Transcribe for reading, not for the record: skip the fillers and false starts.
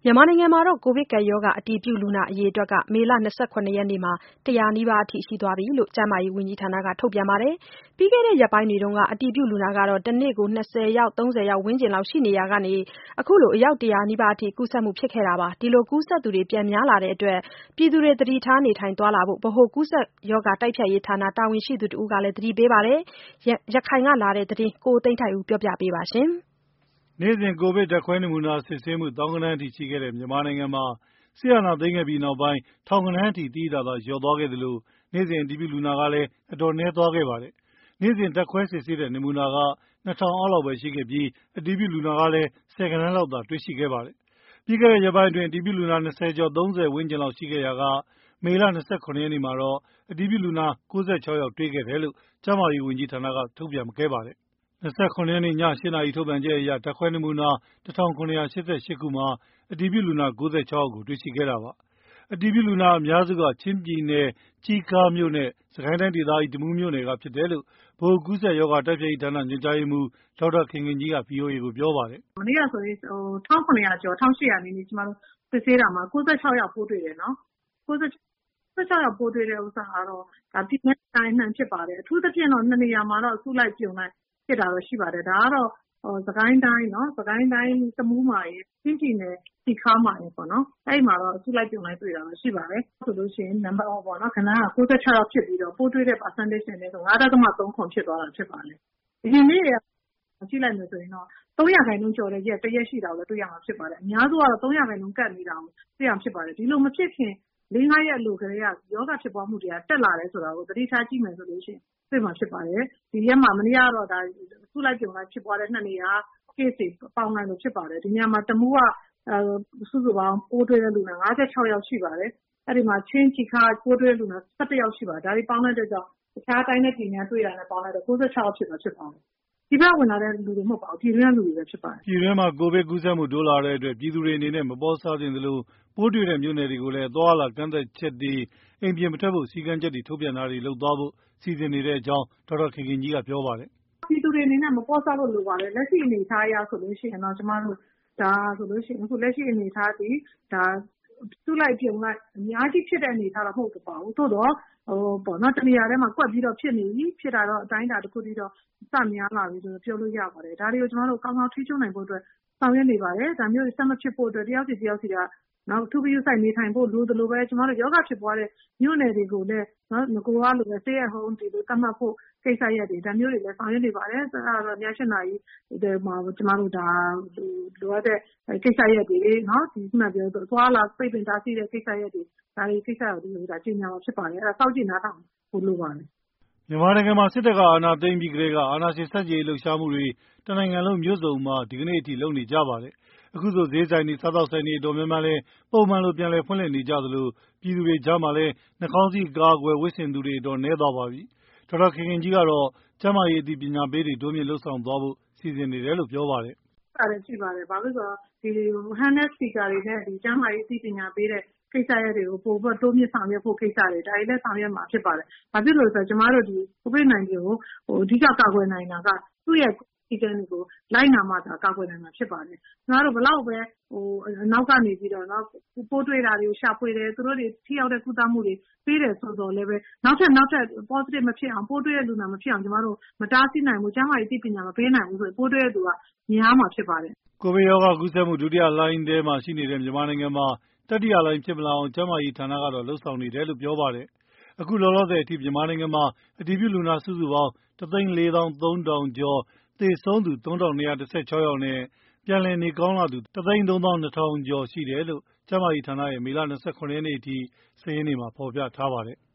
မြန်မာနိုင်ငံမှာ ကိုဗစ်ကပ်ရောဂါ အတည်ပြုလူနာအရေအတွက်က မေလ ၂၇ ရက်နေ့မှာ ၁၀၀ နီးပါးအထိ ရှိသွားပြီလို့ ကျန်းမာရေးဝန်ကြီးဌာနက ထုတ်ပြန်ပါတယ်။ ပြီးခဲ့တဲ့ ရက်ပိုင်းတွေတုန်းက အတည်ပြုလူနာကတော့ တနေ့ကို 20 ယောက် 30 ယောက်ဝန်းကျင်လောက်ရှိနေရာကနေ အခုလို အယောက် ၁၀၀ နီးပါးအထိ ကူးစက်မှုဖြစ်ခဲ့တာပါ။ ဒီလိုကူးစက်သူတွေ ပြန်များလာတဲ့အတွက် ပြည်သူတွေ သတိထားနေထိုင်သွားလာဖို့ ဗဟိုကူးစက်ရောဂါတိုက်ဖျက်ရေးဌာန တာဝန်ရှိသူတဦးက သတိပေးပါတယ်။ ရခိုင်ကလာတဲ့သတင်းကို ကိုသိန်းထိုက်ဦးက ပြောပြပါမယ်။နေ့စဉ်ကိုဗစ်ဓာတ်ခွဲနမူနာစစ်ဆေးမှု သောင်းဂဏန်းအထိရှိခဲ့တဲ့ မြန်မာနိုင်ငံမှာ စစ်အာဏာသိမ်းခဲ့ပြီးနောက်ပိုင်း ထောင်ဂဏန်းအထိ သိသိသာသာလျော့သွားခဲ့သလို နေ့စဉ်အတည်ပြုလူနာကလည်း အတော်နည်းသွားခဲ့ပါတယ်။ နေ့စဉ်ဓာတ်ခွဲစစ်ဆေးတဲ့ နမူနာက 2000 အောက်လောက်ပဲရှိခဲ့ပြီး အတည်ပြုလူနာကလည်း ဆယ်ဂဏန်းလောက်သာတွေ့ရှိခဲ့ပါတယ်။ ပြီးခဲ့တဲ့ရက်ပိုင်းအတွင်း အတည်ပြုလူနာ 20 ကျော် 30 ဝန်းကျင်လောက်ရှိခဲ့ရာက မေလ ၂၇ ရက်နေ့မှာတော့ အတည်ပြုလူနာ 96 ယောက်တွေ့ခဲ့တယ်လို့ ကျန်းမာရေးဝန်ကြီးဌာနက ထုတ်ပြန်ခဲ့ပါတယ်။ ၂၇ ရက်နေ့ ည 8 နာရီထုတ်ပြန်ချက်အရ ဓာတ်ခွဲနမူနာ 1788 ခုမှာ အတည်ပြုလူနာ 96 ယောက်ကိုတွေ့ရှိခဲ့တာပါ။ အတည်ပြုလူနာအများစုက ချင်းပြည်နယ် ကျီးခါးမြို့နဲ့ စစ်ကိုင်းတိုင်းဒေသကြီး တမူးမြို့နယ်ကဖြစ်တယ်လို့ ဗဟိုကူးစက်ရောဂါတိုက်ဖျက်ရေးဌာန ညွှန်ကြားရေးမှူး ဒေါက်တာခင်ခင်ကြီးက ဗွီအိုအေကိုပြောပါတယ်။ “မနေ့ကဆိုရင် 1700 ကျော် 1800 နီးနီး ကျမတို့စစ်ဆေးတာမှာ 96 ယောက်ပိုးတွေ့တယ်နော်။ 96 ယောက်ပိုးတွေ့တဲ့ဥစ္စာကတော့ ပြည်နယ်နဲ့တိုင်းအနှံ့ဖြစ်ပါတယ်။ အထူးသဖြင့်တော့ 2 နေရာမှာတော့ အစုလိုက်အပြုံလိုက်ဖြစ်တာတော့ရှိပါတယ်။ ဒါကတော့ စစ်ကိုင်းတိုင်းတမူးမှာရယ် ချင်းပြည်နယ် ကျီခါးမှာရယ်ပေါ့နော်။ အဲ့မှာတော့ အစုလိုက်အပြုံလိုက်တွေ့တာတော့ရှိပါတယ်။ ဆိုလို့ရှိရင် ဂဏန်းက 96 ယောက်ဖြစ်ပြီးတော့ ပိုးတွေ့တဲ့ percentage အနေနဲ့ဆို 5.37 ဖြစ်သွားတာဖြစ်ပါတယ်။ အရင်နေ့တွေကကြည့်လိုက်မယ်ဆိုရင်တော့ 3% ကျော်တဲ့ရက်တရက်ရှိတာကိုတွေ့ရမှာဖြစ်ပါတယ်။ အများစုကတော့ 3% ကပ်နေတာကိုတွေ့ရမှာဖြစ်ပါတယ်။ ဒီလိုမဖြစ်ခင် 4-5 ရက်အလိုကတည်းက ရောဂါဖြစ်ပွားမှုတွေကတက်လာတယ်ဆိုတာကို သတိထားကြည့်မယ်ဆိုလို့ရှိရင်တွေ့မှာဖြစ်ပါတယ်။ ဒီရက်မှာ မနေ့ကတော့ အစုလိုက်အပြုံလိုက်ဖြစ်ပွားတဲ့ 2 နေရာ case တွေပေါင်းလိုက်လို့ဖြစ်ပါတယ်။ ဒီနေရာမှာ တမူးက စုစုပေါင်းပိုးတွေ့တဲ့လူနာ 56 ယောက်ရှိပါတယ်။ အဲ့ဒီမှာ ချင်း ကျီခါးက ပိုးတွေ့တဲ့လူနာ 17 ယောက်ရှိပါတယ်။ ဒါတွေပေါင်းလိုက်တဲ့အတွက်ကြောင့် တခြားတိုင်းနဲ့ပြည်နယ်ကတွေ့တာနဲ့ပေါင်းလိုက်တော့ 96 ယောက်ဖြစ်သွားတာဖြစ်ပါတယ်။ ပြည်ပကဝင်လာတဲ့လူတွေမဟုတ်ပါဘူး။ ပြည်တွင်းကလူတွေပဲဖြစ်ပါတယ်။ ” ပြည်တွင်းမှာ ကိုဗစ်ကူးစက်မှုတိုးလာတဲ့အတွက် ပြည်သူတွေအနေနဲ့ မပေါ့ဆသင့်သလို ပိုးတွေ့တဲ့မြို့နယ်တွေကိုလည်း အသွားအလာကန့်သတ်ချက်တွေ အိမ်ပြင်မထွက်ဖို့ စည်းကမ်းချက်တွေထုတ်ပြန်တာတွေလုပ်သွားဖို့ စီစဉ်နေတဲ့အကြောင်း ဒေါက်တာခင်ခင်ကြီးကပြောပါတယ်။ “ပြည်သူတွေအနေနဲ့ မပေါ့ဆဖို့လိုပါတယ်။ လက်ရှိအနေအထားအရဆိုလို့ရှိရင်တော့ ကျမတို့ အခုလက်ရှိအနေအထားသည် အစုလိုက်အပြုံလိုက်အများကြီးဖြစ်တဲ့အနေအထားတော့မဟုတ်ပါဘူး။ သို့သော် တနေရာတည်းမှာ ကွက်ပြီးတော့ဖြစ်နေပြီ။ ဖြစ်တာတော့ အတိုင်းအတာတခုအထိတော့ စများလာပြီလို့ပြောလို့ရပါတယ်။ ဒါတွေကို ကျမတို့ကောင်းကောင်းထိန်းချုပ်နိုင်ဖို့အတွက် ဆောင်ရွက်နေပါတယ်။ ဒါမျိုးတွေဆက်မဖြစ်ဖို့အတွက် တယောက်စီတယောက်စီက အထူးဂရုစိုက်နေထိုင်ဖို့လိုသလိုပဲ ကျမတို့ရောဂါဖြစ်ပွားတဲ့မြို့နယ်တွေကိုလည်း နဂိုကလိုပဲ stay at home သတ်မှတ်ဖို့ကိစ္စရပ်တွေ ဒါမျိုးတွေလည်းဆောင်ရွက်နေပါတယ်။ အဲ့ဒါတော့ ည 8 နာရီမှာ ကျမတို့လိုအပ်တဲ့ကိစ္စရပ်တွေ ခုနပြောသလို အသွားအလာပိတ်ပင်တားဆီးတဲ့ကိစ္စရပ်တွေ ဒါတွေကိစ္စတွေကို ကြေညာမှာဖြစ်ပါတယ်။ အဲ့ဒါစောင့်ကြည့်နားထောင်ဖို့လိုပါတယ်။ ” မြန်မာနိုင်ငံမှာ စစ်တပ်က အာဏာသိမ်းပြီးကတည်းက အာဏာရှင်ဆန့်ကျင်ရေးလှုပ်ရှားမှုတွေ တနိုင်ငံလုံးမြို့စုံမှာ ဒီကနေ့အထိ လုပ်နေကြပါတယ်။ အခုဆို ဈေးဆိုင်တွေ စားသောက်ဆိုင်တွေ အတော်များများလည်း ပုံမှန်လို ပြန်လည်ဖွင့်လှစ်နေကြသလို ပြည်သူတွေကြားမှာလည်း နှာခေါင်းစည်းအကာအကွယ်ဝတ်ဆင်သူတွေ အတော်နည်းသွားပါပြီ။ ဒေါက်တာခင်ခင်ကြီးကတော့ ကျန်းမာရေးအသိပညာပေးတွေ တိုးမြှင့်လုပ်ဆောင်သွားဖို့ စီစဉ်နေတယ်လို့ ပြောပါတယ်။ “ရှိပါတယ်။ ဘာလို့လဲဆိုတော့ Hands speaker တွေနဲ့ ကျန်းမာရေးအသိပညာပေးတဲ့ကိစ္စရပ်တွေကို ပိုပြီးတိုးမြှင့်ဆောင်ရွက်ဖို့ကိစ္စတွေ ဒါတွေလည်းဆောင်ရွက်မှာဖြစ်ပါတယ်။ ဘာဖြစ်လို့လဲဆိုတော့ ကျမတို့ COVID-19 ကို အဓိကကာကွယ်နိုင်တာက သူ့ရဲ့စည်းကမ်းတွေကို လိုက်နာမှသာ ကာကွယ်နိုင်မှာဖြစ်ပါတယ်။ ကျမတို့ဘယ်လောက်ပဲ အနောက်ကနေပြီးတော့ ပိုးတွေ့တာတွေကိုရှာဖွေတယ်။ သူတို့တွေထိရောက်တဲ့ကုသမှုတွေပေးတယ်ဆိုသော်လည်းပဲ နောက်ထပ် positive မဖြစ်အောင် ပိုးတွေ့တဲ့လူနာမဖြစ်အောင် ကျမတို့မတားဆီးနိုင်ဘူး။ ကျန်းမာရေးအသိပညာမပေးနိုင်ဘူးဆိုရင် ပိုးတွေ့တဲ့သူကများမှာဖြစ်ပါတယ်။ ” ကိုဗစ်ရောဂါကူးစက်မှု ဒုတိယလှိုင်းထဲမှာရှိနေတဲ့ မြန်မာနိုင်ငံမှာ တတိယလှိုင်းဖြစ်မလာအောင် ကျန်းမာရေးဌာနကတော့ လုပ်ဆောင်နေတယ်လို့ ပြောပါတယ်။ အခုလောလောဆယ်အထိ မြန်မာနိုင်ငံမှာ အတည်ပြုလူနာစုစုပေါင်း ၁၄၃,၀၀၀ ကျော်၊ သေဆုံးသူ ၃,၂၁၆ ယောက်နဲ့ ပြန်လည်နေကောင်းလာသူ ၁၃၂,၀၀၀ ကျော်ရှိတယ်လို့ ကျန်းမာရေးဌာနရဲ့ မေလ ၂၇ ရက်နေ့အထိ စာရင်းတွေမှာ ဖော်ပြထားပါတယ်။